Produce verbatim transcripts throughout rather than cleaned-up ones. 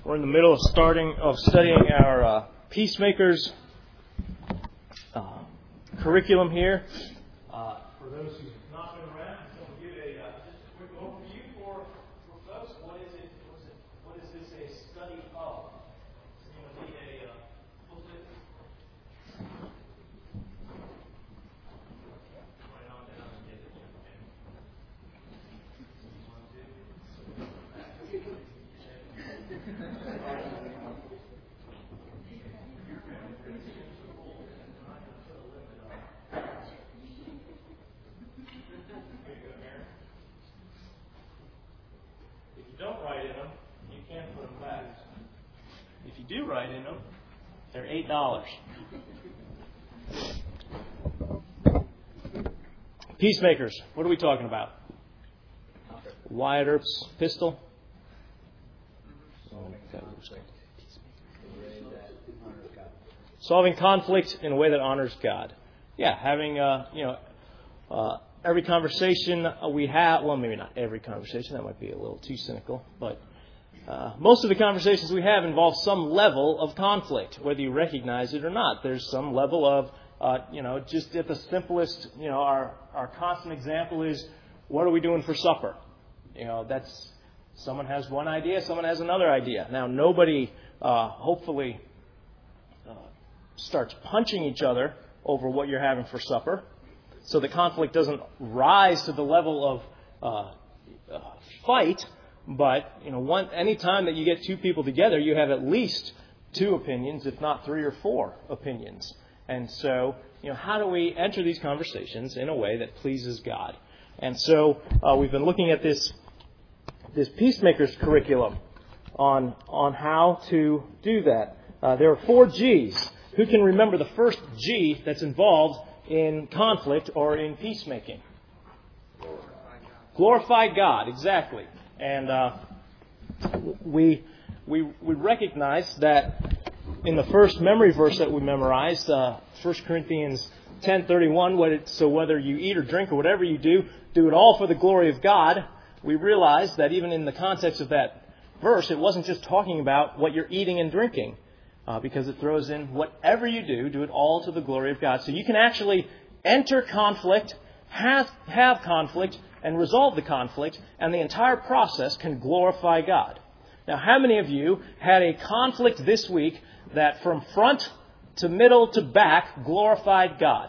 We're in the middle of starting of studying our uh, Peacemakers uh, curriculum here. Uh, for those who've not been around, I'm going to give a uh, just a quick overview for, for folks. What is it? What is it? What is this a study of? It's going to be a uh, booklet. Right on down and get it. If you don't write in them, you can't put them back. If you do write in them, they're eight dollars. Peacemakers, what are we talking about? Wyatt Earp's pistol? Solving conflict in a way that honors God. Yeah, having, uh, you know, uh, every conversation we have, well, maybe not every conversation, that might be a little too cynical, but uh, most of the conversations we have involve some level of conflict, whether you recognize it or not. There's some level of, uh, you know, just at the simplest, you know, our, our constant example is, what are we doing for supper? You know, that's, someone has one idea, someone has another idea. Now, nobody, uh, hopefully, uh, starts punching each other over what you're having for supper, so the conflict doesn't rise to the level of uh, uh, fight. But you know, one any time that you get two people together, you have at least two opinions, if not three or four opinions. And so, you know, how do we enter these conversations in a way that pleases God? And so, uh, we've been looking at this this Peacemakers curriculum on on how to do that. Uh, there are four G's. Who can remember the first G that's involved in conflict or in peacemaking? Glorify God. Glorify God, exactly. And uh, we we we recognize that in the first memory verse that we memorized, uh, First Corinthians ten thirty-one. What it, so whether you eat or drink or whatever you do, do it all for the glory of God. We realize that even in the context of that verse, it wasn't just talking about what you're eating and drinking. Uh, because it throws in whatever you do, do it all to the glory of God. So you can actually enter conflict, have, have conflict, and resolve the conflict, and the entire process can glorify God. Now, how many of you had a conflict this week that from front to middle to back glorified God?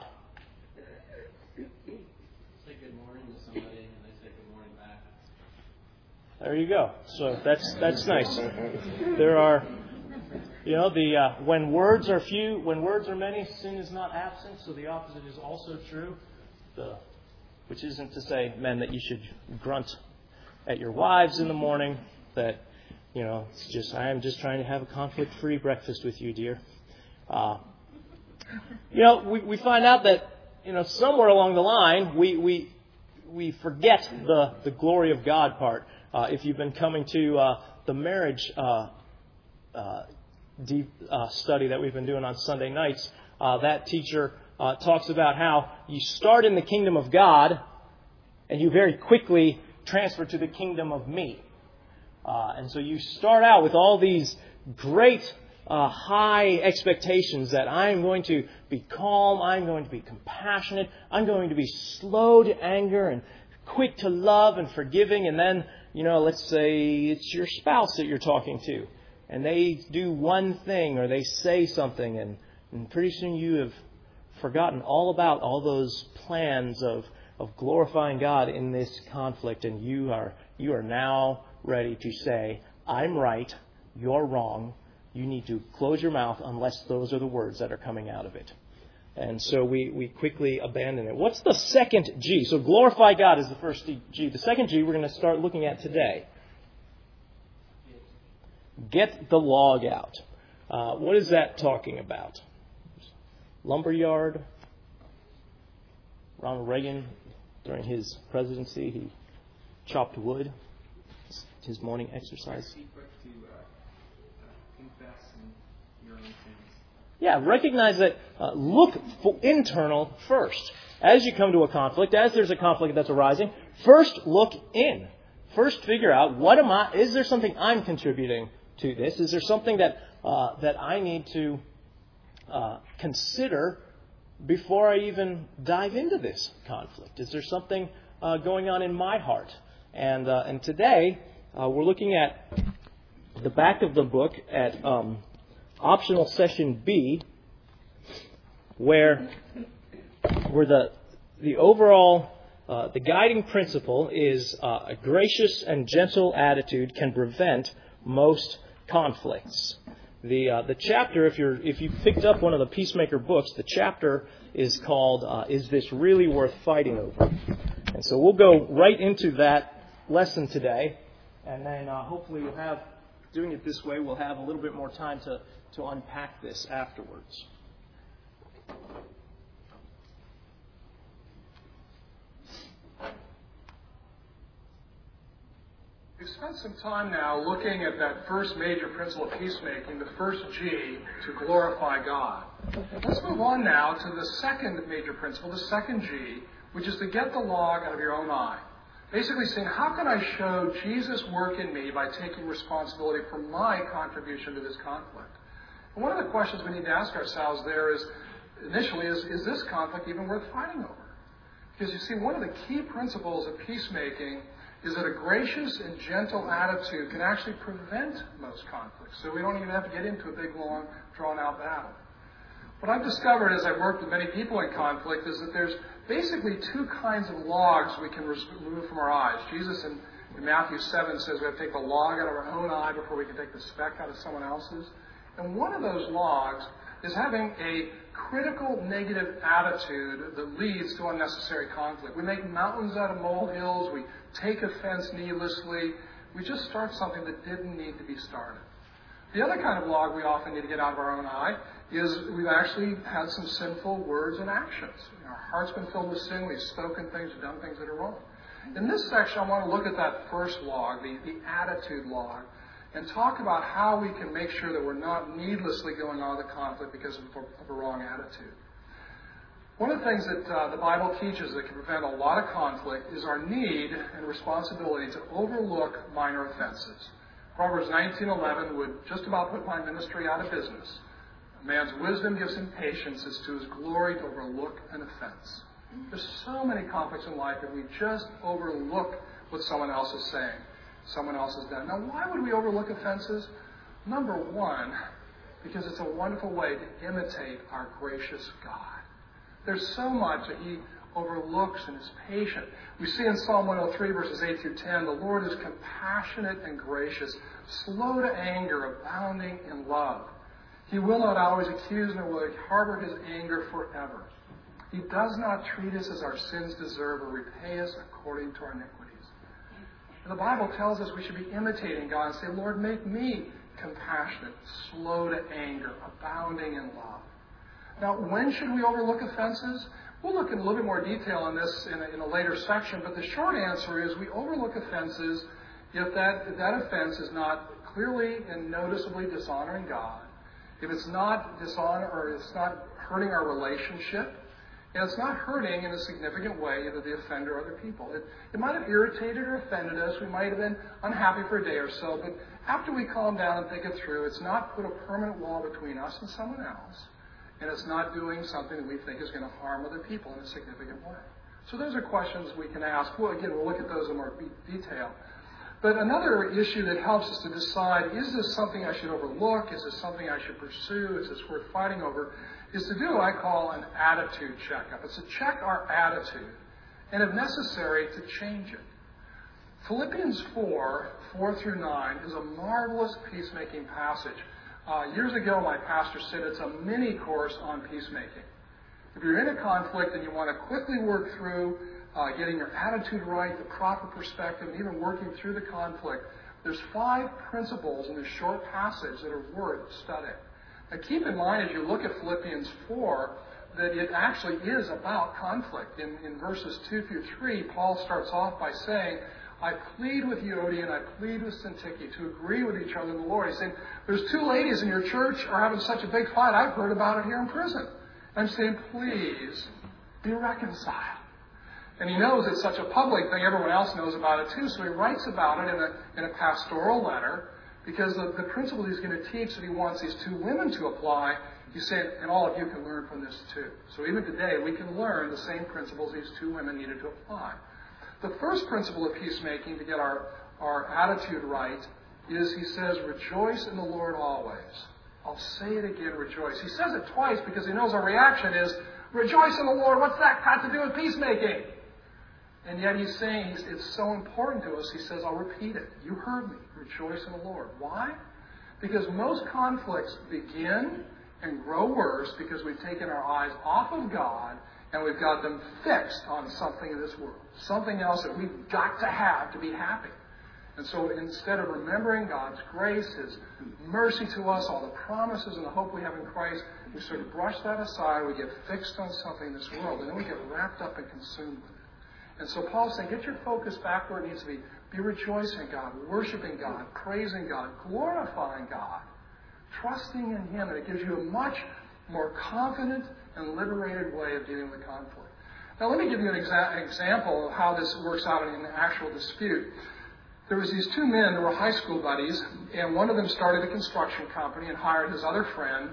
Say good morning to somebody and they say good morning back. There you go. So that's that's nice. There are... You know, the uh, when words are few, when words are many, sin is not absent. So the opposite is also true. The, which isn't to say, men, that you should grunt at your wives in the morning. That, you know, it's just I am just trying to have a conflict-free breakfast with you, dear. Uh, you know, we, we find out that you know somewhere along the line we we we forget the the glory of God part. Uh, if you've been coming to uh, the marriage. Uh, uh, deep uh, study that we've been doing on Sunday nights, uh, that teacher uh, talks about how you start in the kingdom of God and you very quickly transfer to the kingdom of me. Uh, and so you start out with all these great uh, high expectations that I'm going to be calm, I'm going to be compassionate, I'm going to be slow to anger and quick to love and forgiving. And then, you know, let's say it's your spouse that you're talking to. And they do one thing or they say something and, and pretty soon you have forgotten all about all those plans of, of glorifying God in this conflict. And you are you are now ready to say, I'm right, you're wrong. You need to close your mouth unless those are the words that are coming out of it. And so we, we quickly abandon it. What's the second G? So glorify God is the first G. The second G we're going to start looking at today. Get the log out. Uh, what is that talking about? Lumberyard. Ronald Reagan, during his presidency, he chopped wood. His morning exercise. Be quick to uh, confess your own sins. Yeah, recognize that. Uh, look for internal first. As you come to a conflict, as there's a conflict that's arising, first look in. First figure out, what am I? Is there something I'm contributing to this? Is there something that uh, that I need to uh, consider before I even dive into this conflict? Is there something uh, going on in my heart? And uh, and today uh, we're looking at the back of the book at um, optional session B, where where the the overall uh, the guiding principle is uh, a gracious and gentle attitude can prevent most conflicts. The uh, the chapter, if you're if you picked up one of the Peacemaker books, the chapter is called uh, "Is This Really Worth Fighting Over?" And so we'll go right into that lesson today, and then uh, hopefully we'll have, doing it this way, we'll have a little bit more time to, to unpack this afterwards. We've spent some time now looking at that first major principle of peacemaking, the first G, to glorify God. Let's move on now to the second major principle, the second G, which is to get the log out of your own eye. Basically saying, how can I show Jesus' work in me by taking responsibility for my contribution to this conflict? And one of the questions we need to ask ourselves there is, initially, is, is this conflict even worth fighting over? Because you see, one of the key principles of peacemaking is that a gracious and gentle attitude can actually prevent most conflicts. So we don't even have to get into a big, long, drawn-out battle. What I've discovered as I've worked with many people in conflict is that there's basically two kinds of logs we can remove from our eyes. Jesus in, in Matthew seven says we have to take the log out of our own eye before we can take the speck out of someone else's. And one of those logs is having a critical negative attitude that leads to unnecessary conflict. We make mountains out of molehills. We take offense needlessly. We just start something that didn't need to be started. The other kind of log we often need to get out of our own eye is we've actually had some sinful words and actions. Our heart's been filled with sin. We've spoken things, we've done things that are wrong. In this section, I want to look at that first log, the, the attitude log, and talk about how we can make sure that we're not needlessly going on the conflict because of, of a wrong attitude. One of the things that uh, the Bible teaches that can prevent a lot of conflict is our need and responsibility to overlook minor offenses. Proverbs nineteen eleven would just about put my ministry out of business. A man's wisdom gives him patience. It's to his glory to overlook an offense. There's so many conflicts in life that we just overlook what someone else is saying, someone else has done. Now, why would we overlook offenses? Number one, because it's a wonderful way to imitate our gracious God. There's so much that He overlooks and is patient. We see in Psalm one oh three, verses eight through ten, the Lord is compassionate and gracious, slow to anger, abounding in love. He will not always accuse, nor will He harbor His anger forever. He does not treat us as our sins deserve or repay us according to our iniquities. And the Bible tells us we should be imitating God and say, Lord, make me compassionate, slow to anger, abounding in love. Now, when should we overlook offenses? We'll look in a little bit more detail on this in a, in a later section, but the short answer is we overlook offenses if that, if that offense is not clearly and noticeably dishonoring God, if it's not dishonor or it's not hurting our relationship, and it's not hurting in a significant way either the offender or other people. It, it might have irritated or offended us. We might have been unhappy for a day or so, but after we calm down and think it through, it's not put a permanent wall between us and someone else. And it's not doing something that we think is going to harm other people in a significant way. So those are questions we can ask. Well, again, we'll look at those in more detail. But another issue that helps us to decide, is this something I should overlook? Is this something I should pursue? Is this worth fighting over? Is to do what I call an attitude checkup. It's to check our attitude and, if necessary, to change it. Philippians four, four through nine is a marvelous peacemaking passage. Uh, years ago, my pastor said it's a mini course on peacemaking. If you're in a conflict and you want to quickly work through uh, getting your attitude right, the proper perspective, and even working through the conflict, there's five principles in this short passage that are worth studying. Now, keep in mind as you look at Philippians four that it actually is about conflict. In, in verses two through three, Paul starts off by saying, I plead with Euodia and I plead with Syntyche to agree with each other in the Lord. He's saying, there's two ladies in your church are having such a big fight. I've heard about it here in prison. I'm saying, please be reconciled. And he knows it's such a public thing. Everyone else knows about it too. So he writes about it in a, in a pastoral letter. Because the, the principle he's going to teach that he wants these two women to apply, he said, and all of you can learn from this too. So even today, we can learn the same principles these two women needed to apply. The first principle of peacemaking, to get our, our attitude right, is he says, rejoice in the Lord always. I'll say it again, rejoice. He says it twice because he knows our reaction is, rejoice in the Lord. What's that got to do with peacemaking? And yet he's saying he's, it's so important to us. He says, I'll repeat it. You heard me. Rejoice in the Lord. Why? Because most conflicts begin and grow worse because we've taken our eyes off of God and we've got them fixed on something in this world. Something else that we've got to have to be happy. And so instead of remembering God's grace, His mercy to us, all the promises and the hope we have in Christ, we sort of brush that aside. We get fixed on something in this world, and then we get wrapped up and consumed with it. And so Paul's saying, get your focus back where it needs to be. Be rejoicing in God, worshiping God, praising God, glorifying God, trusting in Him. And it gives you a much more confident and liberated way of dealing with conflict. Now let me give you an exa- example of how this works out in an actual dispute. There was these two men who were high school buddies, and one of them started a construction company and hired his other friend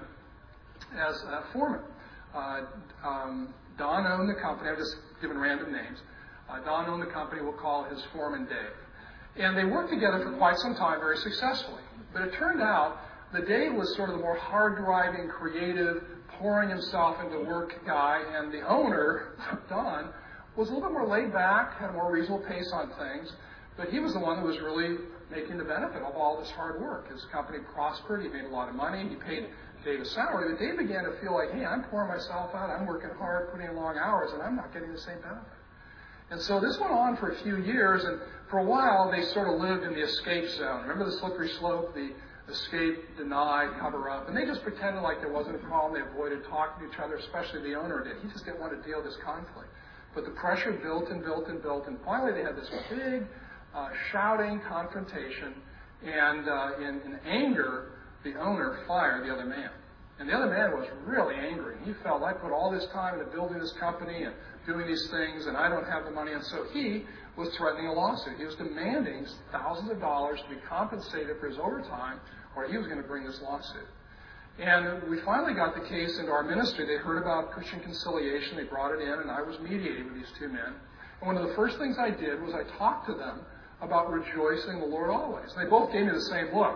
as a foreman. Uh, um, Don owned the company. I'm just giving random names. Uh, Don owned the company. We'll call his foreman Dave. And they worked together for quite some time very successfully. But it turned out that Dave was sort of the more hard-driving, creative, pouring himself into work guy, and the owner, Don, was a little bit more laid back, had a more reasonable pace on things. But he was the one who was really making the benefit of all this hard work. His company prospered. He made a lot of money. He paid Dave a salary. But Dave began to feel like, hey, I'm pouring myself out. I'm working hard, putting in long hours, and I'm not getting the same benefit. And so this went on for a few years, and for a while they sort of lived in the escape zone. Remember the slippery slope, the escape, deny, cover up. And they just pretended like there wasn't a problem. They avoided talking to each other, especially the owner did. He just didn't want to deal with this conflict. But the pressure built and built and built, and finally they had this big Uh, shouting confrontation, and uh, in, in anger, the owner fired the other man. And the other man was really angry. He felt, I put all this time into building this company and doing these things, and I don't have the money. And so he was threatening a lawsuit. He was demanding thousands of dollars to be compensated for his overtime, or he was going to bring this lawsuit. And we finally got the case into our ministry. They heard about Christian conciliation. They brought it in, and I was mediating with these two men. And one of the first things I did was I talked to them about rejoicing the Lord always. And they both gave me the same look.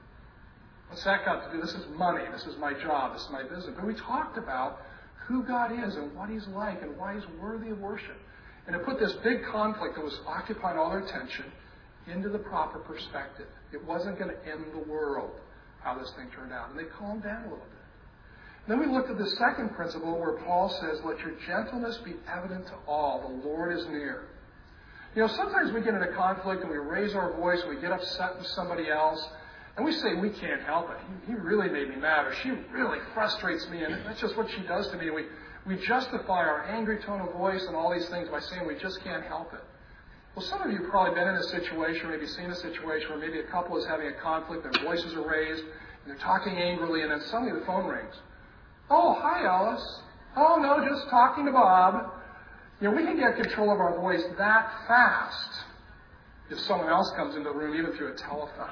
What's that got to do? This is money. This is my job. This is my business. But we talked about who God is and what He's like and why He's worthy of worship. And it put this big conflict that was occupying all their attention into the proper perspective. It wasn't going to end the world, how this thing turned out. And they calmed down a little bit. And then we looked at the second principle where Paul says, let your gentleness be evident to all. The Lord is near. You know, sometimes we get in a conflict and we raise our voice and we get upset with somebody else and we say, we can't help it. He, he really made me mad, or she really frustrates me, and that's just what she does to me. We, we justify our angry tone of voice and all these things by saying we just can't help it. Well, some of you have probably been in a situation, or maybe seen a situation where maybe a couple is having a conflict, their voices are raised, and they're talking angrily, and then suddenly the phone rings. Oh, hi, Alice. Oh, no, just talking to Bob. You know, we can get control of our voice that fast if someone else comes into the room, even through a telephone.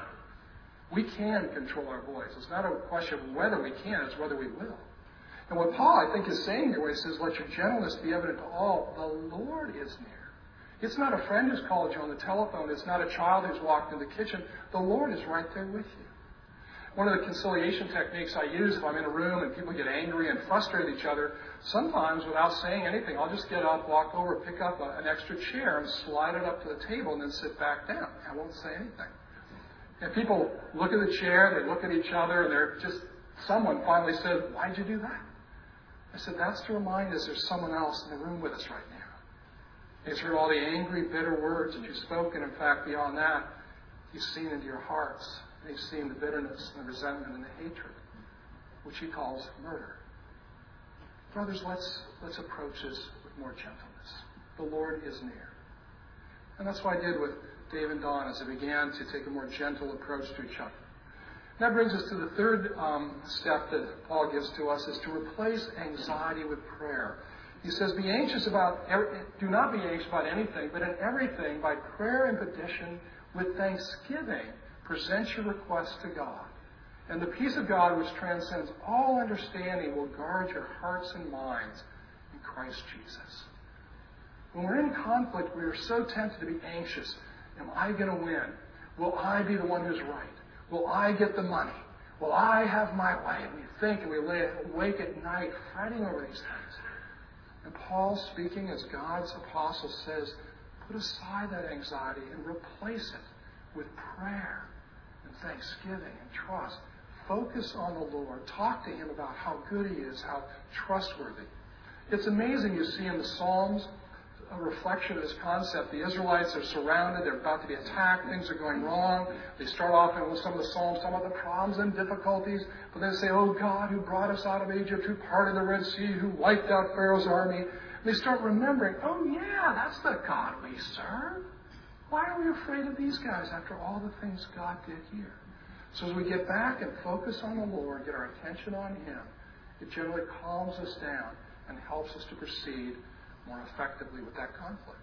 We can control our voice. It's not a question of whether we can, it's whether we will. And what Paul, I think, is saying here when he says, let your gentleness be evident to all, the Lord is near. It's not a friend who's called you on the telephone. It's not a child who's walked in the kitchen. The Lord is right there with you. One of the conciliation techniques I use if I'm in a room and people get angry and frustrate each other, sometimes without saying anything, I'll just get up, walk over, pick up a, an extra chair and slide it up to the table and then sit back down. I won't say anything. And people look at the chair, they look at each other, and they're just, someone finally said, why'd you do that? I said, that's to remind us there's someone else in the room with us right now. He's heard all the angry, bitter words that you've spoken. In fact, beyond that, He's seen into your hearts. He's seen the bitterness and the resentment and the hatred, which He calls murder. Brothers, let's let's approach this with more gentleness. The Lord is near. And that's what I did with Dave and Dawn as they began to take a more gentle approach to each other. That brings us to the third um, step that Paul gives to us, is to replace anxiety with prayer. He says, be anxious about, do not be anxious about anything, but in everything, by prayer and petition, with thanksgiving, Present your request to God. And the peace of God, which transcends all understanding, will guard your hearts and minds in Christ Jesus. When we're in conflict, we are so tempted to be anxious. Am I going to win? Will I be the one who's right? Will I get the money? Will I have my way? And we think and we lay awake at night fretting over these things. And Paul, speaking as God's apostle, says, put aside that anxiety and replace it with prayer and thanksgiving and trust. Focus on the Lord. Talk to Him about how good He is, how trustworthy. It's amazing you see in the Psalms a reflection of this concept. The Israelites are surrounded. They're about to be attacked. Things are going wrong. They start off in some of the Psalms talking about the problems and difficulties. But then they say, oh God, who brought us out of Egypt, who parted the Red Sea, who wiped out Pharaoh's army. And they start remembering, oh yeah, that's the God we serve. Why are we afraid of these guys after all the things God did here? So as we get back and focus on the Lord, get our attention on Him, it generally calms us down and helps us to proceed more effectively with that conflict.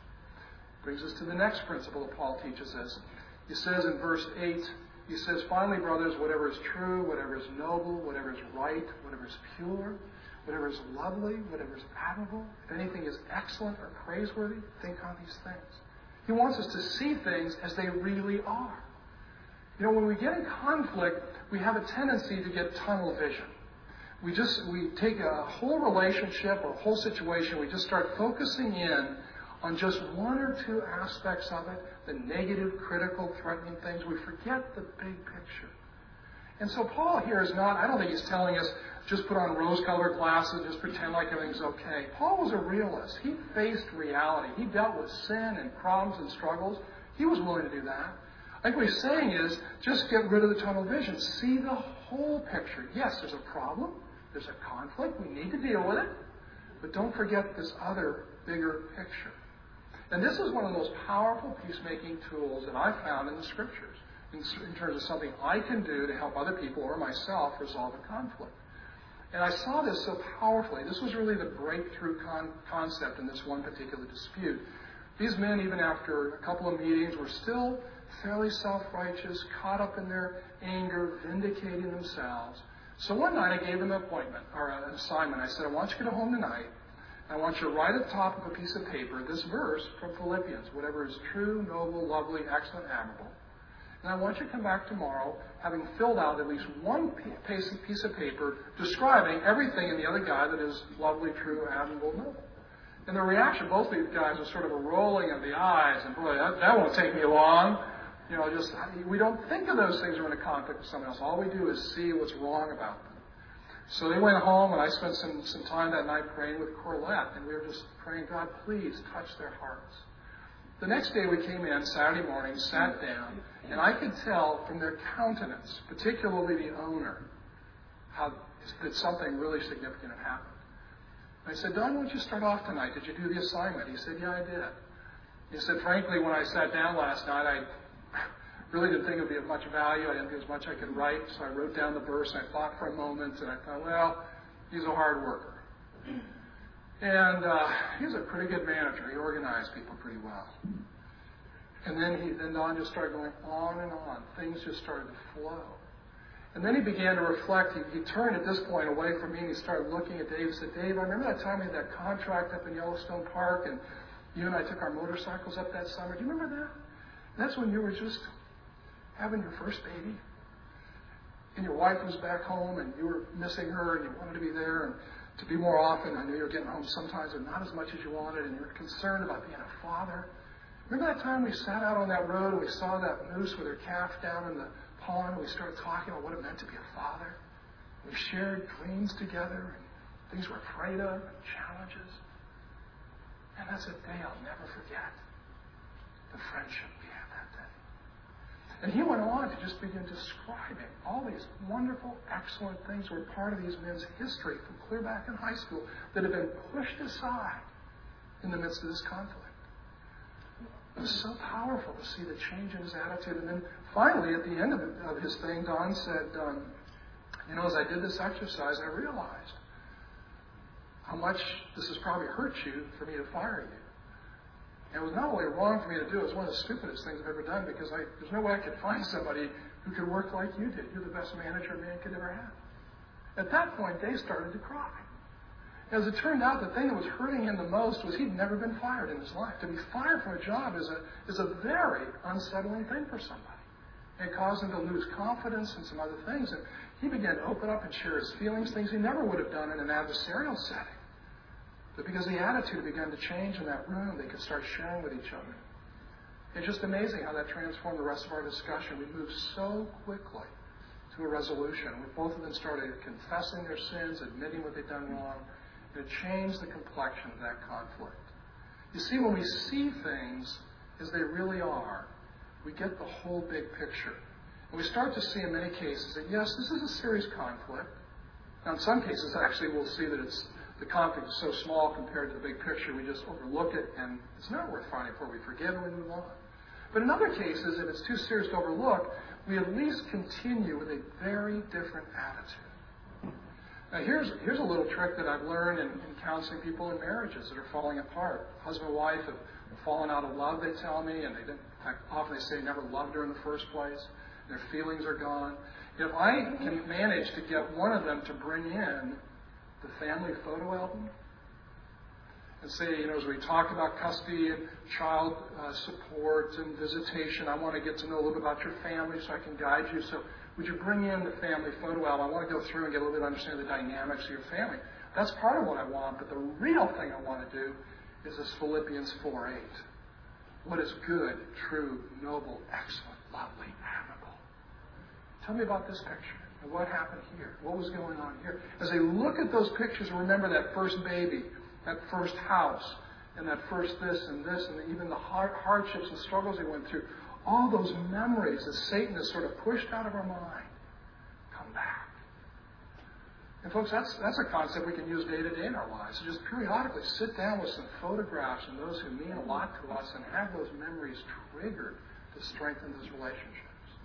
Brings us to the next principle that Paul teaches us. He says in verse eight, he says, finally, brothers, whatever is true, whatever is noble, whatever is right, whatever is pure, whatever is lovely, whatever is admirable, if anything is excellent or praiseworthy, think on these things. He wants us to see things as they really are. You know, when we get in conflict, we have a tendency to get tunnel vision. We just, we take a whole relationship or a whole situation, we just start focusing in on just one or two aspects of it, the negative, critical, threatening things. We forget the big picture. And so Paul here is not, I don't think he's telling us, just put on rose-colored glasses, just pretend like everything's okay. Paul was a realist. He faced reality. He dealt with sin and problems and struggles. He was willing to do that. I think what he's saying is, just get rid of the tunnel vision. See the whole picture. Yes, there's a problem. There's a conflict. We need to deal with it. But don't forget this other, bigger picture. And this is one of the most powerful peacemaking tools that I've found in the Scriptures, in, in terms of something I can do to help other people or myself resolve a conflict. And I saw this so powerfully. This was really the breakthrough con- concept in this one particular dispute. These men, even after a couple of meetings, were still fairly self-righteous, caught up in their anger, vindicating themselves. So one night I gave them an appointment, or an assignment. I said, I want you to go home tonight, and I want you to write at the top of a piece of paper this verse from Philippians, whatever is true, noble, lovely, excellent, admirable. And I want you to come back tomorrow having filled out at least one piece of paper describing everything in the other guy that is lovely, true, admirable, noble. And the reaction of both of these guys was sort of a rolling of the eyes, and boy, that, that won't take me long. You know, just, we don't think of those things when we're in a conflict with someone else. All we do is see what's wrong about them. So they went home, and I spent some, some time that night praying with Corlette, and we were just praying, God, please touch their hearts. The next day we came in, Saturday morning, sat down, and I could tell from their countenance, particularly the owner, how that something really significant had happened. I said, Don, why don't you start off tonight? Did you do the assignment? He said, yeah, I did. He said, frankly, when I sat down last night, I really didn't think it would be of much value. I didn't think as much I could write, so I wrote down the verse, and I thought for a moment, and I thought, well, he's a hard worker. And uh, he's a pretty good manager. He organized people pretty well. And then he, then Don just started going on and on. Things just started to flow. And then he began to reflect. He, he turned at this point away from me, and he started looking at Dave and said, Dave, I remember that time we had that contract up in Yellowstone Park, and you and I took our motorcycles up that summer. Do you remember that? And that's when you were just having your first baby. And your wife was back home, and you were missing her, and you wanted to be there and to be more often. I knew you were getting home sometimes, but not as much as you wanted, and you were concerned about being a father. Remember that time we sat out on that road and we saw that moose with her calf down in the pond, and we started talking about what it meant to be a father? We shared dreams together and things we're afraid of and challenges. And that's a day I'll never forget, the friendship we had that day. And he went on to just begin describing all these wonderful, excellent things that were part of these men's history from clear back in high school that had been pushed aside in the midst of this conflict. It was so powerful to see the change in his attitude. And then finally, at the end of, it, of his thing, Don said, um, you know, as I did this exercise, I realized how much this has probably hurt you for me to fire you. And it was not only wrong for me to do, it was one of the stupidest things I've ever done because I, there's no way I could find somebody who could work like you did. You're the best manager a man could ever have. At that point, Dave started to cry. As it turned out, the thing that was hurting him the most was he'd never been fired in his life. To be fired from a job is a, is a very unsettling thing for somebody. It caused him to lose confidence and some other things. And he began to open up and share his feelings, things he never would have done in an adversarial setting. But because the attitude began to change in that room, they could start sharing with each other. It's just amazing how that transformed the rest of our discussion. We moved so quickly to a resolution. We both of them started confessing their sins, admitting what they'd done wrong, and it changed the complexion of that conflict. You see, when we see things as they really are, we get the whole big picture. And we start to see in many cases that, yes, this is a serious conflict. Now, in some cases, actually, we'll see that it's the conflict is so small compared to the big picture, we just overlook it, and it's not worth fighting for. We forgive and we move on. But in other cases, if it's too serious to overlook, we at least continue with a very different attitude. Now, here's, here's a little trick that I've learned in, in counseling people in marriages that are falling apart. Husband and wife have fallen out of love, they tell me, and they didn't, in fact, often they say they never loved her in the first place. Their feelings are gone. If I can manage to get one of them to bring in the family photo album and say, you know, as we talk about custody and child uh, support and visitation, I want to get to know a little bit about your family so I can guide you. So would you bring in the family photo album? I want to go through and get a little bit of understanding the dynamics of your family. That's part of what I want, but the real thing I want to do is this Philippians four eight. What is good, true, noble, excellent, lovely, admirable. Tell me about this picture. And what happened here? What was going on here? As they look at those pictures and remember that first baby, that first house, and that first this and this, and even the hard, hardships and struggles they went through, all those memories that Satan has sort of pushed out of our mind come back. And folks, that's that's a concept we can use day to day in our lives. So just periodically sit down with some photographs and those who mean a lot to us and have those memories triggered to strengthen those relationships.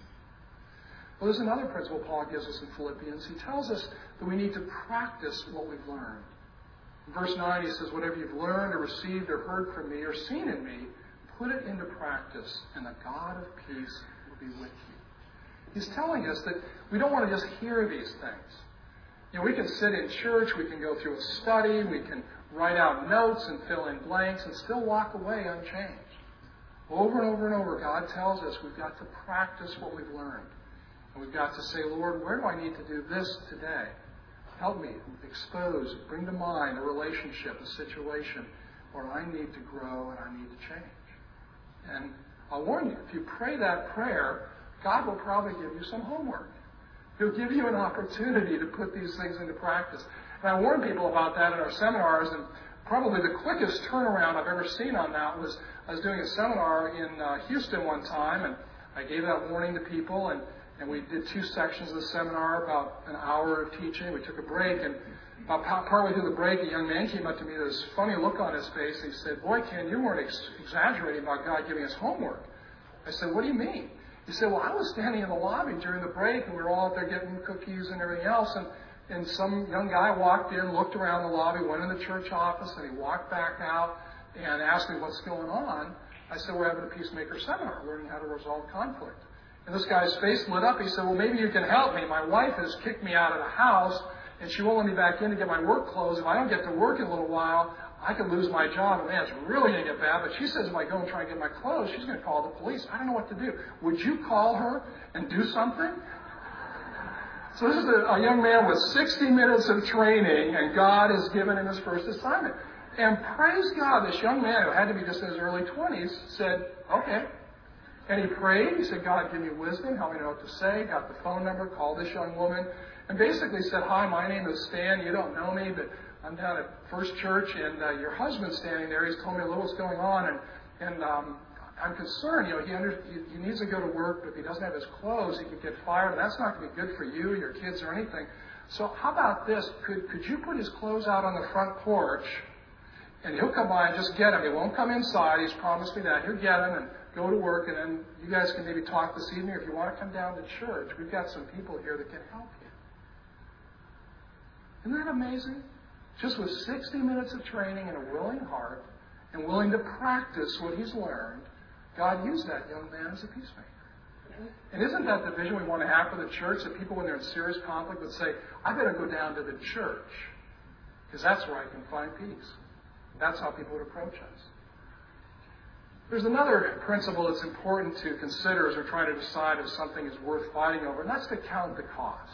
Well, there's another principle Paul gives us in Philippians. He tells us that we need to practice what we've learned. In verse nine, he says, whatever you've learned or received or heard from me or seen in me, put it into practice, and the God of peace will be with you. He's telling us that we don't want to just hear these things. You know, we can sit in church, we can go through a study, we can write out notes and fill in blanks and still walk away unchanged. Over and over and over, God tells us we've got to practice what we've learned. And we've got to say, Lord, where do I need to do this today? Help me expose, bring to mind a relationship, a situation where I need to grow and I need to change. And I'll warn you, if you pray that prayer, God will probably give you some homework. He'll give you an opportunity to put these things into practice. And I warn people about that in our seminars, and probably the quickest turnaround I've ever seen on that was I was doing a seminar in uh, Houston one time, and I gave that warning to people, and And we did two sections of the seminar, about an hour of teaching. We took a break, and about partway through the break, a young man came up to me with this funny look on his face. He said, boy, Ken, you weren't ex- exaggerating about God giving us homework. I said, what do you mean? He said, well, I was standing in the lobby during the break, and we were all out there getting cookies and everything else, and, and some young guy walked in, looked around the lobby, went in the church office, and he walked back out and asked me what's going on. I said, we're having a peacemaker seminar, learning how to resolve conflict. And this guy's face lit up. He said, well, maybe you can help me. My wife has kicked me out of the house, and she won't let me back in to get my work clothes. If I don't get to work in a little while, I could lose my job. And man, it's really going to get bad. But she says if I go and try and get my clothes, she's going to call the police. I don't know what to do. Would you call her and do something? So this is a, a young man with sixty minutes of training, and God has given him his first assignment. And praise God, this young man, who had to be just in his early twenties, said, okay. And he prayed. He said, God, give me wisdom. Help me know what to say. Got the phone number, called this young woman, and basically said, hi, my name is Stan. You don't know me, but I'm down at First Church, and uh, your husband's standing there. He's told me a little what's going on, and, and um, I'm concerned. You know, he, under, he, he needs to go to work, but if he doesn't have his clothes, he could get fired, and that's not going to be good for you, your kids, or anything. So how about this? Could, could you put his clothes out on the front porch, and he'll come by and just get them. He won't come inside. He's promised me that. He'll get them and go to work, and then you guys can maybe talk this evening. If you want to come down to church, we've got some people here that can help you. Isn't that amazing? Just with sixty minutes of training and a willing heart, and willing to practice what he's learned, God used that young man as a peacemaker. And isn't that the vision we want to have for the church? That people, when they're in serious conflict, would say, I better go down to the church, because that's where I can find peace. That's how people would approach us. There's another principle that's important to consider as we're trying to decide if something is worth fighting over, and that's to count the cost.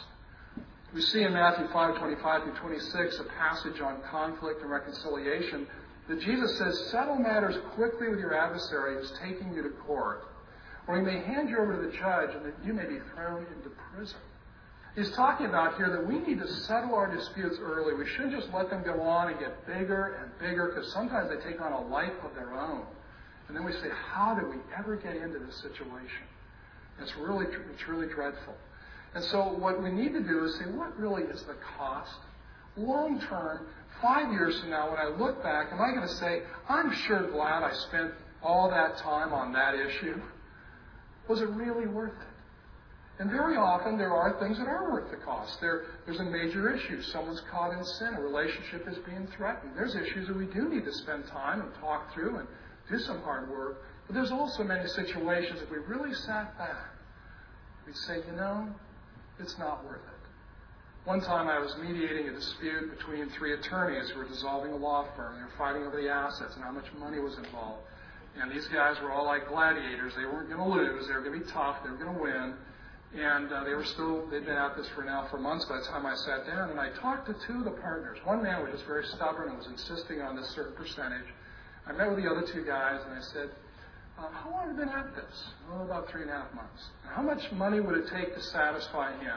We see in Matthew five twenty-five through twenty-six a passage on conflict and reconciliation that Jesus says, settle matters quickly with your adversary who's taking you to court, or he may hand you over to the judge and that you may be thrown into prison. He's talking about here that we need to settle our disputes early. We shouldn't just let them go on and get bigger and bigger, because sometimes they take on a life of their own. And then we say, how did we ever get into this situation? It's really, it's really dreadful. And so what we need to do is say, what really is the cost? Long term, five years from now, when I look back, am I going to say, I'm sure glad I spent all that time on that issue? Was it really worth it? And very often there are things that are worth the cost. There, there's a major issue. Someone's caught in sin. A relationship is being threatened. There's issues that we do need to spend time and talk through and do some hard work. But there's also many situations if we really sat back, we'd say, you know, it's not worth it. One time I was mediating a dispute between three attorneys who were dissolving a law firm. They were fighting over the assets and how much money was involved. And these guys were all like gladiators. They weren't going to lose. They were going to be tough. They were going to win. And uh, they were still, they'd been at this for now for months by the time I sat down. And I talked to two of the partners. One man was just very stubborn and was insisting on this certain percentage. I met with the other two guys and I said, uh, how long have you been at this? Oh, about three and a half months. How much money would it take to satisfy him?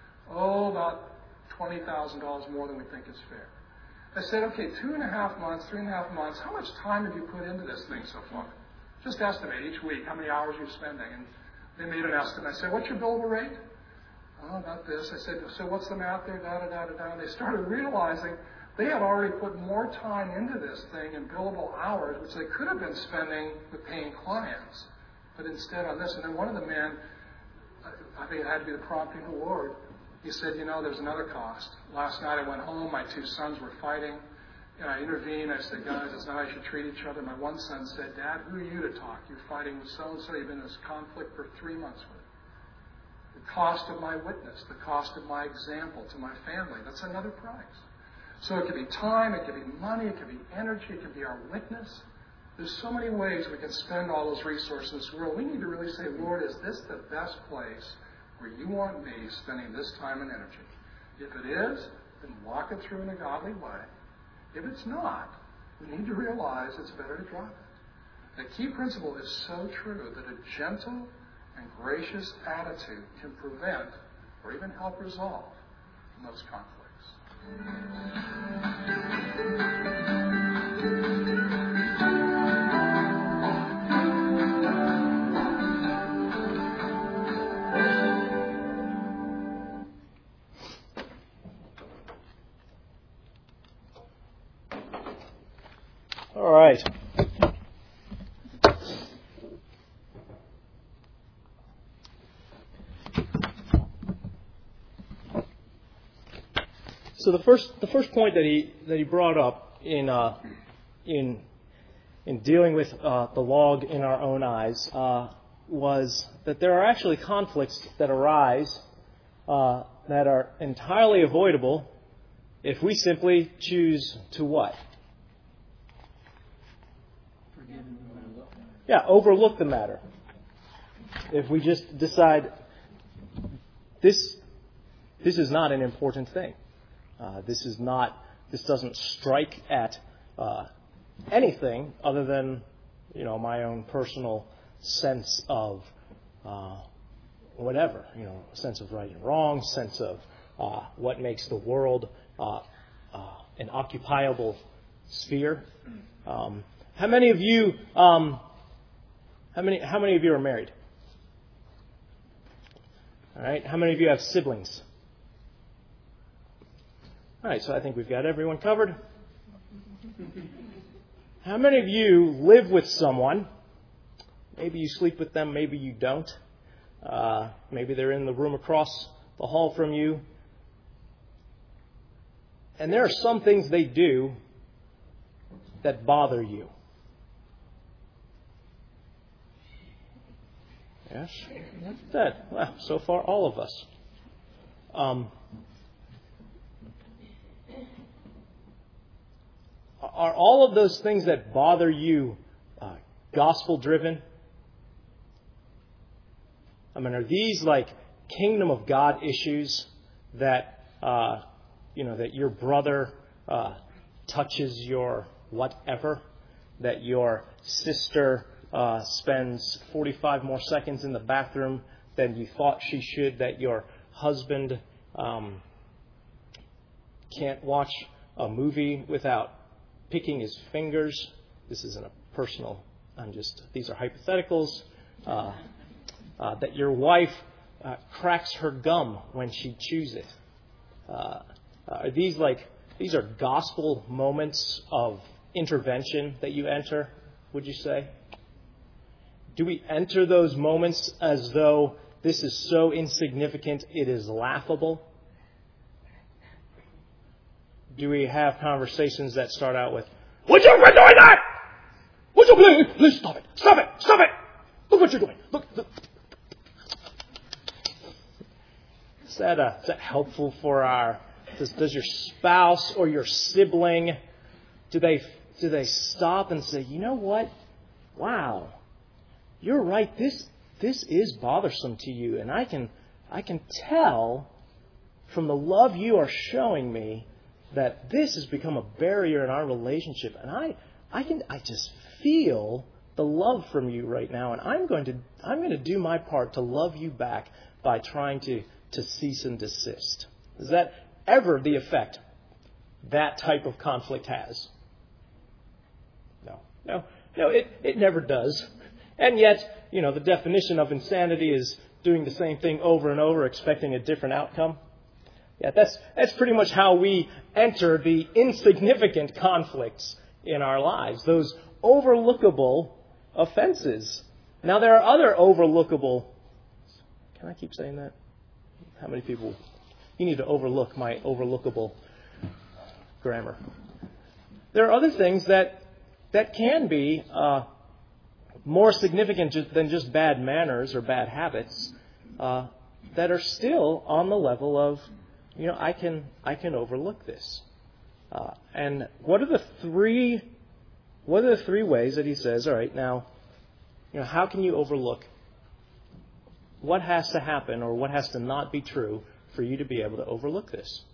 Oh, about twenty thousand dollars more than we think is fair. I said, okay, two and a half months, three and a half months, how much time have you put into this thing so far? Just estimate each week how many hours you're spending. And they made an estimate. I said, what's your billable rate? Oh, about this. I said, so what's the math there? Da, da, da, da, da. And they started realizing they had already put more time into this thing in billable hours, which they could have been spending with paying clients, but instead on this. And then one of the men, I think it had to be the prompting of the Lord, he said, you know, there's another cost. Last night I went home, my two sons were fighting, and I intervened. I said, guys, it's not how you should treat each other. My one son said, Dad, who are you to talk? You're fighting with so-and-so. You've been in this conflict for three months with it. The cost of my witness, the cost of my example to my family, that's another price. So it could be time, it could be money, it could be energy, it could be our witness. There's so many ways we can spend all those resources in this world. We need to really say, Lord, is this the best place where you want me spending this time and energy? If it is, then walk it through in a godly way. If it's not, we need to realize it's better to drop it. The key principle is so true that a gentle and gracious attitude can prevent or even help resolve those conflicts. All right. So the first the first point that he that he brought up in uh, in in dealing with uh, the log in our own eyes uh, was that there are actually conflicts that arise uh, that are entirely avoidable if we simply choose to what? Yeah, overlook the matter. If we just decide this this is not an important thing. Uh, this is not. This doesn't strike at uh, anything other than, you know, my own personal sense of uh, whatever. You know, sense of right and wrong, sense of uh, what makes the world uh, uh, an occupiable sphere. Um, how many of you? Um, how many? How many of you are married? All right. How many of you have siblings? All right, so I think we've got everyone covered. How many of you live with someone? Maybe you sleep with them, maybe you don't. Uh, maybe they're in the room across the hall from you. And there are some things they do that bother you. Yes. Dead. Well, so far, all of us. Um, are all of those things that bother you uh, gospel-driven? I mean, are these like kingdom of God issues that, uh, you know, that your brother uh, touches your whatever, that your sister uh, spends forty-five more seconds in the bathroom than you thought she should, that your husband um, can't watch a movie without picking his fingers? This isn't a personal, I'm just, these are hypotheticals. Uh, uh, that your wife uh, cracks her gum when she chews it. Uh, are these like, these are gospel moments of intervention that you enter, would you say? Do we enter those moments as though this is so insignificant it is laughable? Do we have conversations that start out with, "Would you quit doing that? Would you please, please stop it, stop it, stop it! Look what you're doing, look, look." Is that, uh, is that helpful for our, does, does your spouse or your sibling, do they, do they stop and say, "You know what? Wow, you're right, this, this is bothersome to you, and I can, I can tell from the love you are showing me that this has become a barrier in our relationship, and I, I can, I just feel the love from you right now, and I'm going to, I'm going to do my part to love you back by trying to, to cease and desist." Is that ever the effect that type of conflict has? No, no, no. It, it never does. And yet, you know, the definition of insanity is doing the same thing over and over, expecting a different outcome. Yeah, that's that's pretty much how we enter the insignificant conflicts in our lives, those overlookable offenses. Now, there are other overlookable... Can I keep saying that? How many people... You need to overlook my overlookable grammar. There are other things that that can be uh, more significant ju- than just bad manners or bad habits uh, that are still on the level of, you know, I can I can overlook this. Uh, and what are the three what are the three ways that he says, all right, now, you know, how can you overlook? What has to happen or what has to not be true for you to be able to overlook this?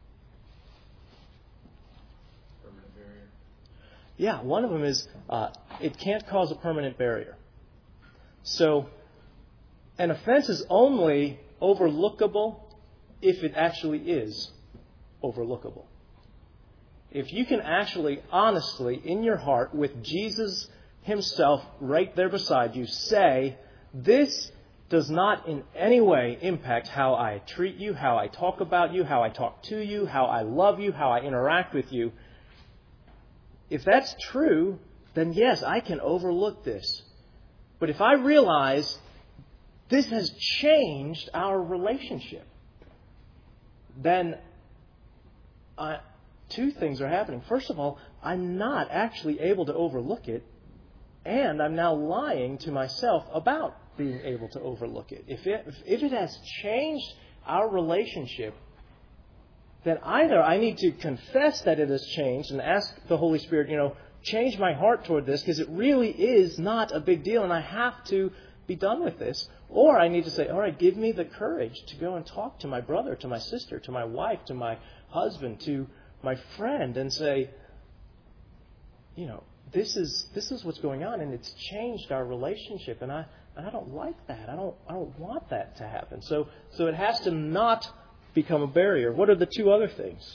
Permanent barrier. Yeah, one of them is uh, it can't cause a permanent barrier. So an offense is only overlookable if it actually is overlookable. If you can actually, honestly, in your heart, with Jesus himself right there beside you, say, "This does not in any way impact how I treat you, how I talk about you, how I talk to you, how I love you, how I interact with you." If that's true, then yes, I can overlook this. But if I realize this has changed our relationship, then uh, two things are happening. First of all, I'm not actually able to overlook it, and I'm now lying to myself about being able to overlook it. If it, if it has changed our relationship, then either I need to confess that it has changed and ask the Holy Spirit, you know, change my heart toward this, because it really is not a big deal and I have to be done with this. Or I need to say, all right, give me the courage to go and talk to my brother, to my sister, to my wife, to my husband, to my friend, and say, you know, this is this is what's going on, and it's changed our relationship, and I and I don't like that. I don't I don't want that to happen. So so it has to not become a barrier. What are the two other things?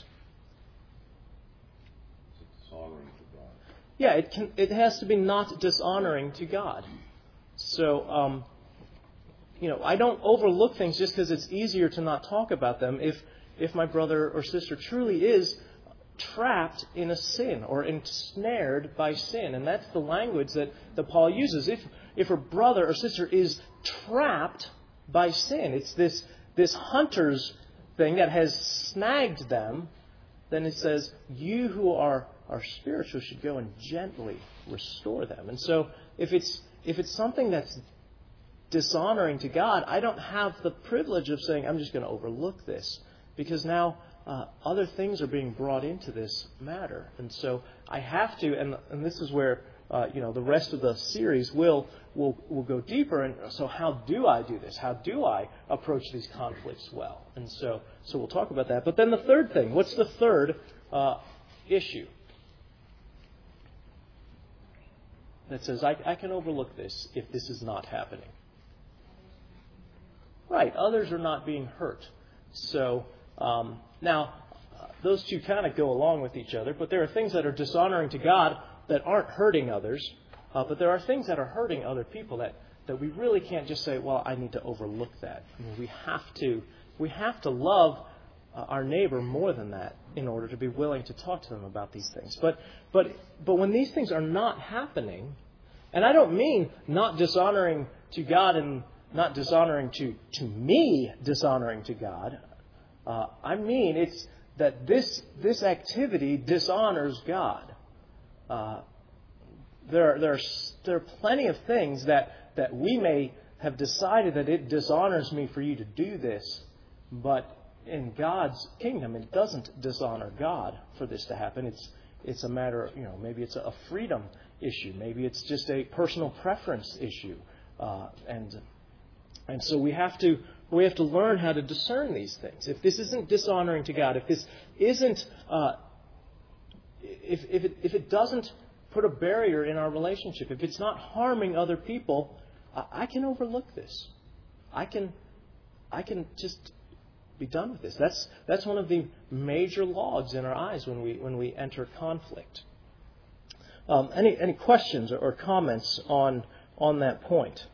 Dishonoring to God. Yeah, it can. It has to be not dishonoring to God. So, um, you know, I don't overlook things just because it's easier to not talk about them. If if my brother or sister truly is trapped in a sin or ensnared by sin, and that's the language that, that Paul uses. If if a brother or sister is trapped by sin, it's this this hunter's thing that has snagged them, then it says, you who are, are spiritual should go and gently restore them. And so if it's if it's something that's dishonoring to God, I don't have the privilege of saying, I'm just going to overlook this. Because now uh, other things are being brought into this matter. And so I have to, and, and this is where uh, you know the rest of the series will, will, will go deeper. And so how do I do this? How do I approach these conflicts well? And so, so we'll talk about that. But then the third thing, what's the third uh, issue? That says, I, I can overlook this if this is not happening. Right, others are not being hurt. So, um, now, uh, those two kind of go along with each other, but there are things that are dishonoring to God that aren't hurting others, uh, but there are things that are hurting other people that, that we really can't just say, well, I need to overlook that. I mean, we have to, we have to love uh, our neighbor more than that in order to be willing to talk to them about these things. But, but, but when these things are not happening, and I don't mean not dishonoring to God and not dishonoring to, to me, dishonoring to God. Uh, I mean it's that this this activity dishonors God. Uh, there, there, are, there are plenty of things that, that we may have decided that it dishonors me for you to do this, but in God's kingdom, it doesn't dishonor God for this to happen. It's it's a matter of, you know, maybe it's a freedom issue. Maybe it's just a personal preference issue. Uh, and and so we have to we have to learn how to discern these things. If this isn't dishonoring to God, if this isn't uh, if if it, if it doesn't put a barrier in our relationship, if it's not harming other people, uh, I can overlook this. I can I can just be done with this. That's that's one of the major logs in our eyes when we when we enter conflict. Um, any any questions or, or comments on on that point?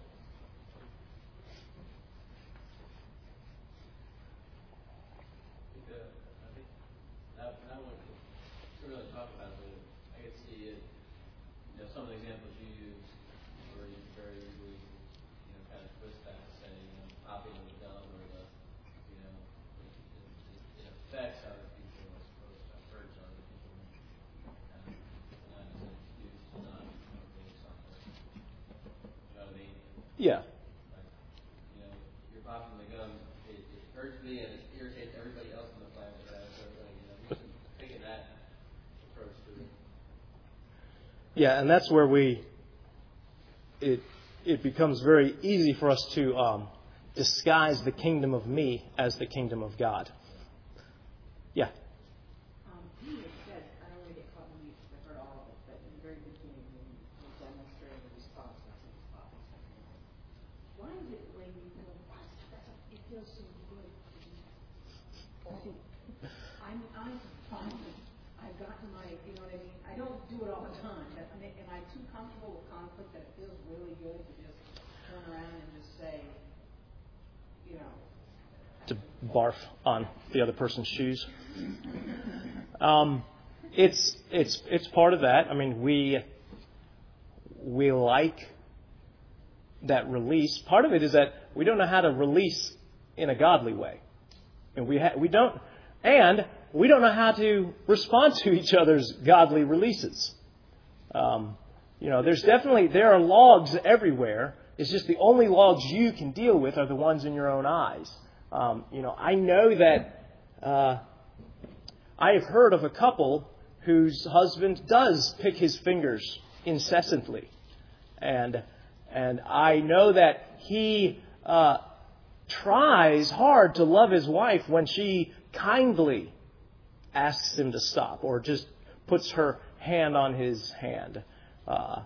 Yeah. Like, you know, you're popping the gum, it, it hurts me and it irritates everybody else on the planet. Right? So, you know, you can take that approach to it. Yeah, and that's where we, it it becomes very easy for us to um, disguise the kingdom of me as the kingdom of God. Yeah. Um, you had said, I don't want to get caught in the weeds because I've heard all of it, but in the very beginning when you demonstrated the response to some topics, why is it when you go, wow, that's a, it feels so good to do that? I'm, I'm fine. I've gotten my, you know what I mean? I don't do it all the time. But am I- am I too comfortable with conflict that it feels really good to just turn around and just say, you know, To barf on the other person's shoes. Um, it's it's it's part of that. I mean, we we like that release. Part of it is that we don't know how to release in a godly way, and we ha- we don't, and we don't know how to respond to each other's godly releases. Um, you know, there's definitely there are logs everywhere. It's just the only logs you can deal with are the ones in your own eyes. Um, you know, I know that uh, I have heard of a couple whose husband does pick his fingers incessantly, and and I know that he uh, tries hard to love his wife when she kindly asks him to stop or just puts her hand on his hand. Uh,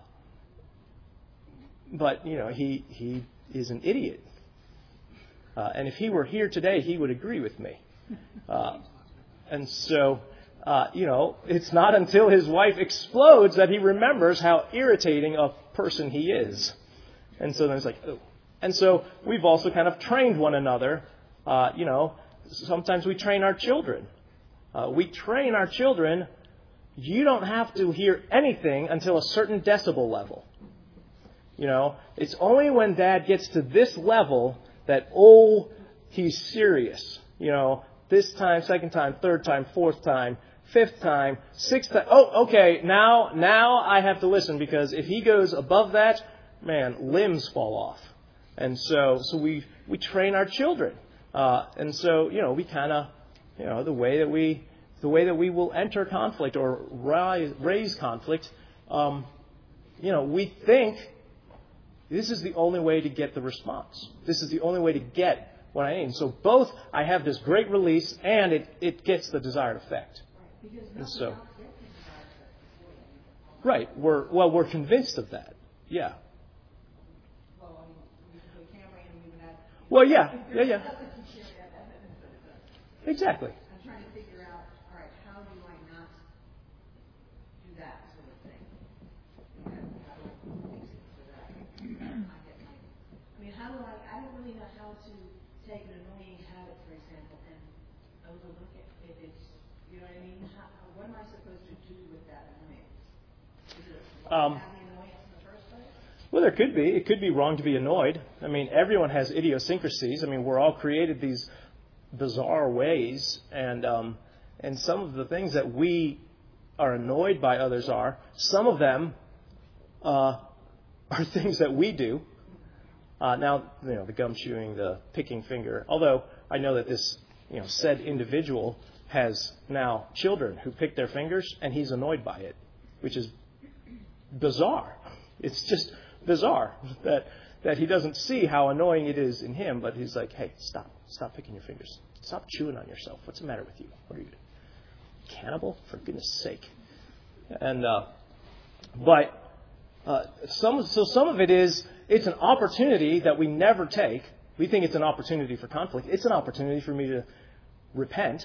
but you know, he he is an idiot. Uh, and if he were here today, he would agree with me. Uh, and so, uh, you know, it's not until his wife explodes that he remembers how irritating a person he is. And so then it's like, oh. And so we've also kind of trained one another. Uh, you know, sometimes we train our children. Uh, we train our children, you don't have to hear anything until a certain decibel level. You know, it's only when Dad gets to this level that, oh, he's serious. You know, this time, second time, third time, fourth time, fifth time, sixth time. Oh, okay, now now I have to listen, because if he goes above that, man, limbs fall off. And so, so we, we train our children. Uh, and so, you know, we kind of, you know, the way that we, the way that we will enter conflict or rise, raise conflict, um, you know, we think this is the only way to get the response. This is the only way to get what I need. So both, I have this great release and it, it gets the desired effect. And so, right, we're, well, we're convinced of that. Yeah. Well, yeah, yeah, yeah. Exactly. I'm trying to figure out, all right, how do I not do that sort of thing? And how do I fix it so that I get my, I mean, how do I, I don't really know how to take an annoying habit, for example, and overlook it if it's, you know what I mean? How, what am I supposed to do with that annoyance? Is it Um, have the annoyance in the first place? Well, there could be. It could be wrong to be annoyed. I mean, everyone has idiosyncrasies. I mean, we're all created these bizarre ways, and um, and some of the things that we are annoyed by others are, some of them uh, are things that we do. Uh, now, you know, the gum chewing, the picking finger. Although I know that this, you know, said individual has now children who pick their fingers, and he's annoyed by it, which is bizarre. It's just bizarre that that he doesn't see how annoying it is in him, but he's like, hey, stop. Stop picking your fingers. Stop chewing on yourself. What's the matter with you? What are you, cannibal? For goodness sake. And, uh, but, uh, some, so some of it is, it's an opportunity that we never take. We think it's an opportunity for conflict. It's an opportunity for me to repent.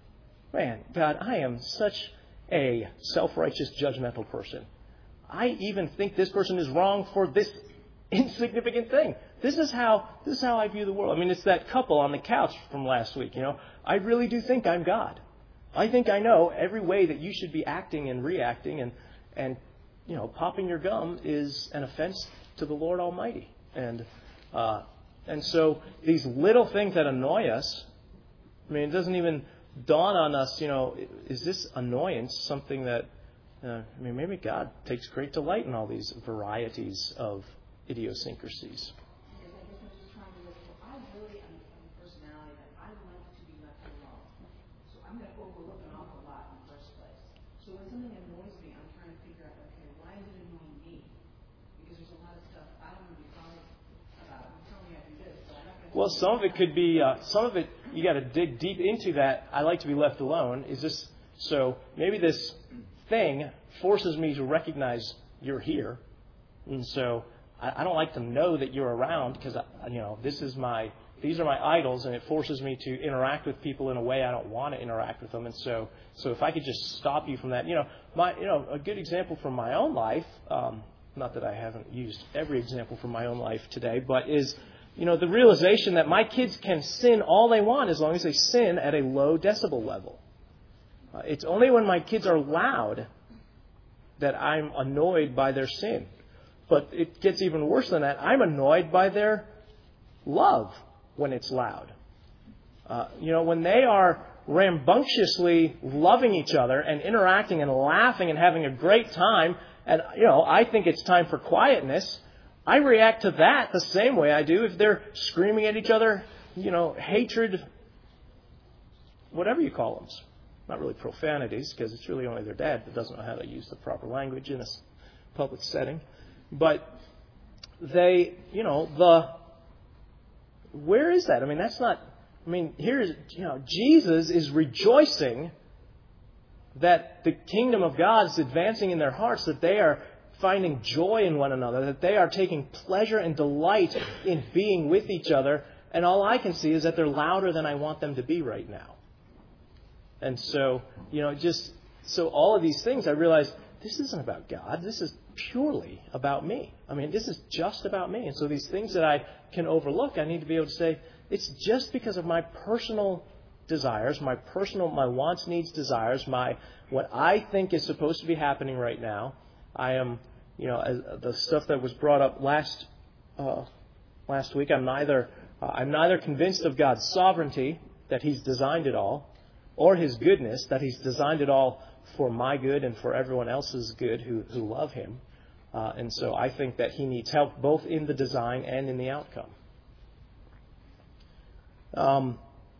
Man, God, I am such a self-righteous, judgmental person. I even think this person is wrong for this insignificant thing. This is how this is how I view the world. I mean, it's that couple on the couch from last week. You know, I really do think I'm God. I think I know every way that you should be acting and reacting, and and you know, popping your gum is an offense to the Lord Almighty. And uh, and so these little things that annoy us. I mean, it doesn't even dawn on us. You know, is this annoyance something that? Uh, I mean, maybe God takes great delight in all these varieties of idiosyncrasies. Because I guess I'm just trying to look for, I really am a personality that I like to be left alone. So I'm going to overlook an awful lot in the first place. So when something annoys me, I'm trying to figure out, okay, why is it annoying me? Because there's a lot of stuff I don't want to be bothered about. You tell me I do this, but I'm not going to. Well, some of it could be, uh, some of it, you got to dig deep into that. I like to be left alone. Is this, so maybe this thing forces me to recognize you're here. And so I don't like to know that you're around because, you know, this is my, these are my idols, and it forces me to interact with people in a way I don't want to interact with them. And so, so if I could just stop you from that, you know, my, you know, a good example from my own life, um, not that I haven't used every example from my own life today, but is, you know, the realization that my kids can sin all they want as long as they sin at a low decibel level. Uh, it's only when my kids are loud that I'm annoyed by their sin. But it gets even worse than that. I'm annoyed by their love when it's loud. Uh, you know, when they are rambunctiously loving each other and interacting and laughing and having a great time, and, you know, I think it's time for quietness, I react to that the same way I do if they're screaming at each other, you know, hatred, whatever you call them. Not really profanities, because it's really only their dad that doesn't know how to use the proper language in a public setting. But they, you know, the, where is that? I mean, that's not, I mean, here's, you know, Jesus is rejoicing that the kingdom of God is advancing in their hearts, that they are finding joy in one another, that they are taking pleasure and delight in being with each other. And all I can see is that they're louder than I want them to be right now. And so, you know, just, so all of these things, I realize this isn't about God. This is purely about me. I mean, this is just about me. And so these things that I can overlook, I need to be able to say, it's just because of my personal desires, my personal, my wants, needs, desires, my, what I think is supposed to be happening right now. I am, you know, as, the stuff that was brought up last, uh, last week, I'm neither, uh, I'm neither convinced of God's sovereignty, that He's designed it all, or His goodness, that He's designed it all for my good and for everyone else's good who, who love Him. Uh, and so I think that He needs help both in the design and in the outcome. Um,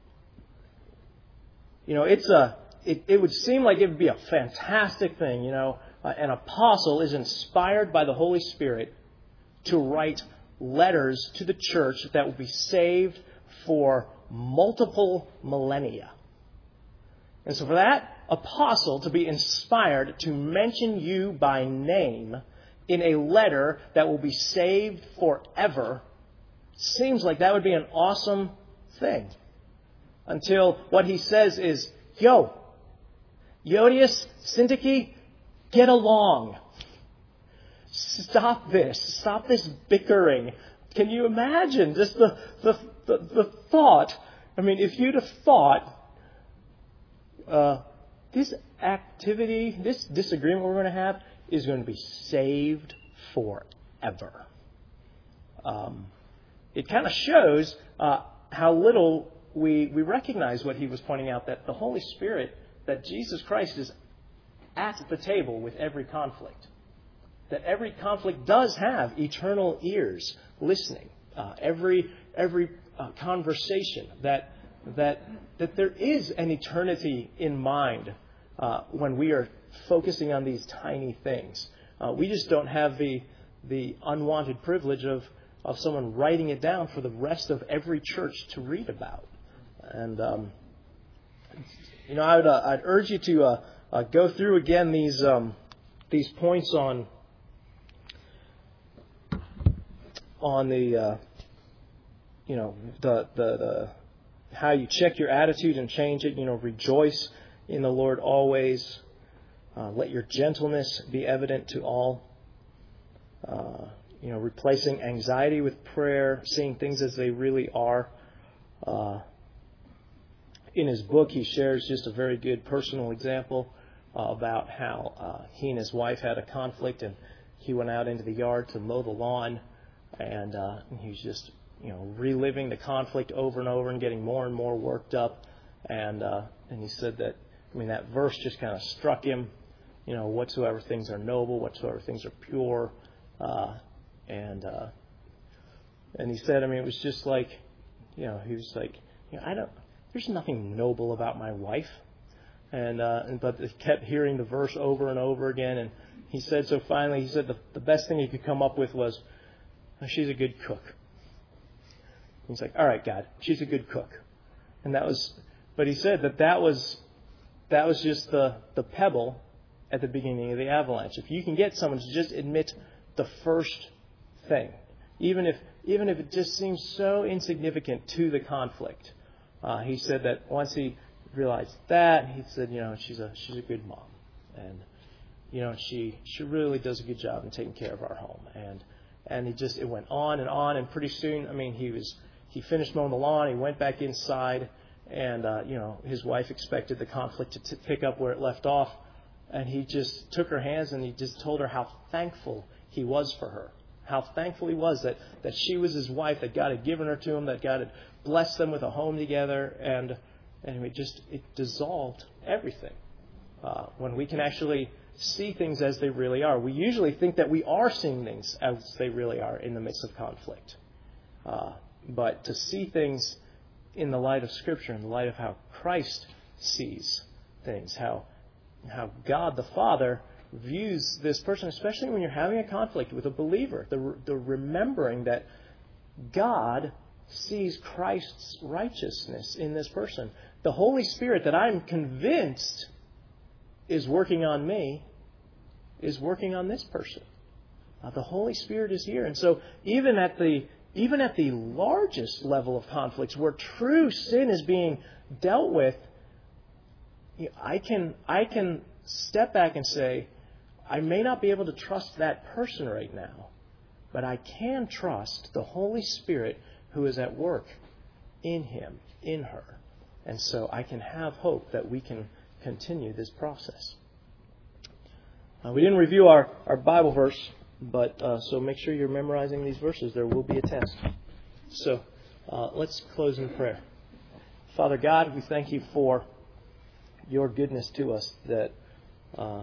you know, it's a. It, it would seem like it would be a fantastic thing. You know, uh, an apostle is inspired by the Holy Spirit to write letters to the church that will be saved for multiple millennia. And so for that apostle to be inspired to mention you by name in a letter that will be saved forever seems like that would be an awesome thing. Until what he says is, yo, Euodias, Syntyche, get along. Stop this. Stop this bickering. Can you imagine just the, the, the, the thought? I mean, if you'd have thought, uh, this activity, this disagreement we're going to have is going to be saved forever. Um, it kind of shows uh, how little we, we recognize what he was pointing out, that the Holy Spirit, that Jesus Christ is at the table with every conflict. That every conflict does have eternal ears listening. Uh, every every uh, conversation, that that that there is an eternity in mind uh, when we are focusing on these tiny things. Uh, we just don't have the the unwanted privilege of of someone writing it down for the rest of every church to read about. And um, you know, I would uh, I'd urge you to uh, uh, go through again these um, these points on. On the, uh, you know, the, the the how you check your attitude and change it. You know, rejoice in the Lord always. Uh, let your gentleness be evident to all. Uh, you know, replacing anxiety with prayer, seeing things as they really are. Uh, in his book, he shares just a very good personal example uh, about how uh, he and his wife had a conflict, and he went out into the yard to mow the lawn. And uh, he was just, you know, reliving the conflict over and over and getting more and more worked up. And uh, and he said that, I mean, that verse just kind of struck him. You know, whatsoever things are noble, whatsoever things are pure. Uh, and uh, and he said, I mean, it was just like, you know, he was like, you know, I don't, there's nothing noble about my wife. And, uh, and but he kept hearing the verse over and over again. And he said, so finally, he said the, the best thing he could come up with was, she's a good cook. He's like, all right, God, she's a good cook. And that was, but he said that that was, that was just the, the pebble at the beginning of the avalanche. If you can get someone to just admit the first thing, even if, even if it just seems so insignificant to the conflict, uh, he said that once he realized that, he said, you know, she's a, she's a good mom. And, you know, she, she really does a good job in taking care of our home. And, And it just, it went on and on, and pretty soon, I mean, he was, he finished mowing the lawn, he went back inside, and, uh, you know, his wife expected the conflict to t- pick up where it left off, and he just took her hands and he just told her how thankful he was for her, how thankful he was that, that she was his wife, that God had given her to him, that God had blessed them with a home together, and, and it just, it dissolved everything. Uh, when we can actually see things as they really are. We usually think that we are seeing things as they really are in the midst of conflict. Uh, but to see things in the light of Scripture, in the light of how Christ sees things, how how God the Father views this person, especially when you're having a conflict with a believer, the, the remembering that God sees Christ's righteousness in this person. The Holy Spirit that I'm convinced is working on me, is working on this person. Uh, the Holy Spirit is here. And so even at the even at the largest level of conflicts where true sin is being dealt with, you know, I can I can step back and say, I may not be able to trust that person right now, but I can trust the Holy Spirit who is at work in him, in her. And so I can have hope that we can continue this process. Uh, we didn't review our, our Bible verse, but uh, so make sure you're memorizing these verses. There will be a test. So uh, let's close in prayer. Father God, we thank you for your goodness to us, that uh,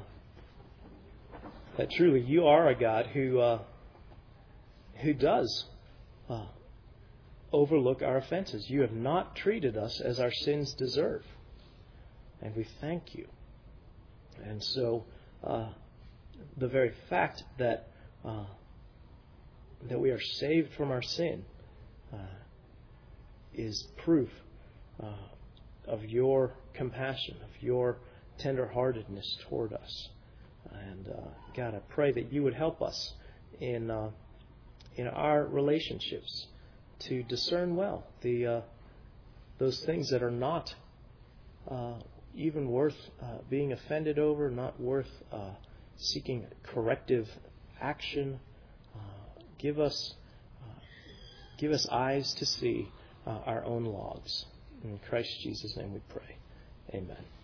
that truly you are a God who uh, who does uh, overlook our offenses. You have not treated us as our sins deserve. And we thank you. And so uh, the very fact that uh, that we are saved from our sin uh, is proof uh, of your compassion, of your tenderheartedness toward us. And uh, God, I pray that you would help us in uh, in our relationships to discern well the uh, those things that are not uh, even worth uh, being offended over, not worth uh, seeking corrective action. Uh, give us uh, give us eyes to see uh, our own logs. In Christ Jesus' name we pray. Amen.